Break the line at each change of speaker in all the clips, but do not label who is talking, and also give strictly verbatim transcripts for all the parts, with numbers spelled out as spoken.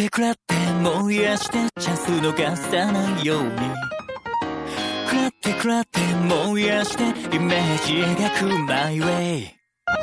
って食らって燃やしてチャンス逃さないように食らって食らって燃やしてイメージ描くマイウェイ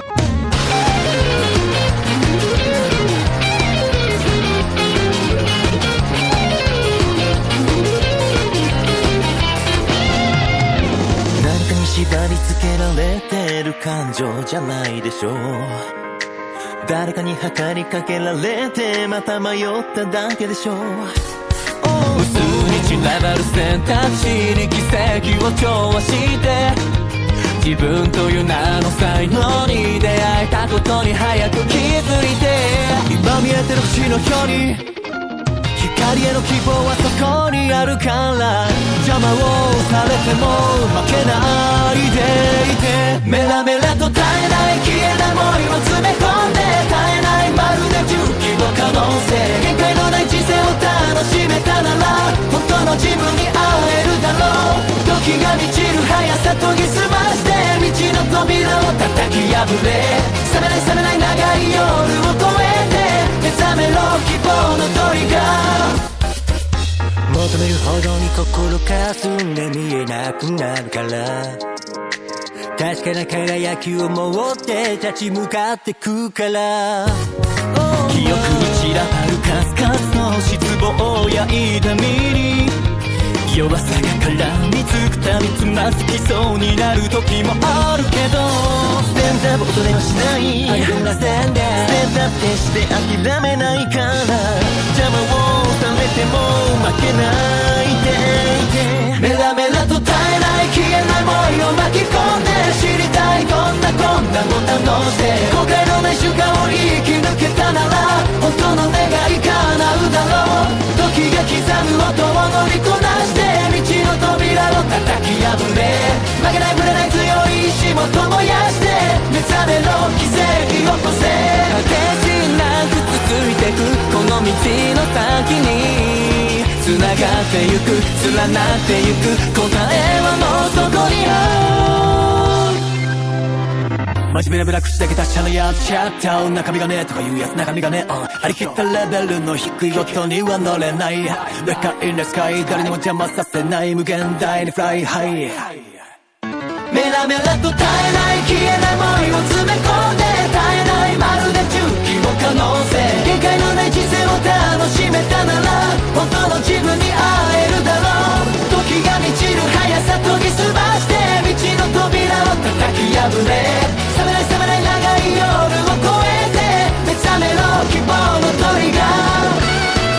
何かに縛り付けられてる感情じゃないでしょう誰かに計りかけられてまた迷っただけでしょう無数に散らばる選択肢に奇跡を調和して自分という名の才能に出会えたことに早く気づいて今見えてる星のように光への希望はそこにあるから邪魔をされても負けないでいてメラメラと絶えない消えない想いを詰め込んで絶えないまるで重機の可能性限界のない人生を楽しめたなら本当の自分に会えるだろう時が満ちる速さ研ぎ澄まして道の扉を叩き破れ覚めない覚めない長い夜を越えて目覚めろ希望のトリガー求めるほどに心かすんで見えなくなるから確かな輝きを持って立ち向かってくから記憶に散らばる数々の失望や痛みに弱さが絡みつくたびつまずきそうになる時もあるけどステンダー恐れはしないアイドルステンダーステンダーってして諦めないから邪魔をされても負けないでいてメラメラと絶えない消えない想いを巻き込んで知りたいこんなこんなボタンを押して後悔のない瞬間を生き抜けたなら本当の願い叶うだろう時が刻む音を乗りこなして道の扉を叩き破れ負けないぶれない強い意志も燃やして目覚めろ奇跡を起こせ果てしなく続いてくこの道の先に繋がってゆく連なってゆく答えはもうそこにある真面目なブラックしだけ達者のやっちゃった中身がねえとか言うやつ中身がねえ、uh、ありきったレベルの低い音には乗れないでかいねスカイ誰にも邪魔させない無限大にフライハイメラメラと絶えない消えない想いを詰め込んで絶えないまるで重機の可能性限界のない人生を楽しめたなら本当の自分に会えるだろう時が満ちる速さ研ぎ澄まして道の扉を叩き破れ覚めない覚めない長い夜を越えて目覚めろ希望のトリガー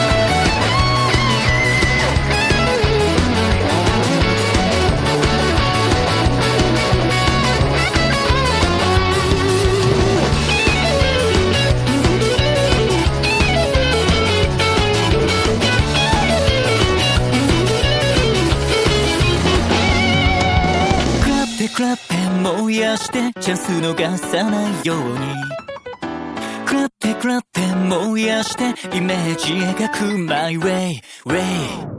食らって燃やしてチャンス逃さないように食らって食らって燃やしてイメージ描くマイウェイウェイ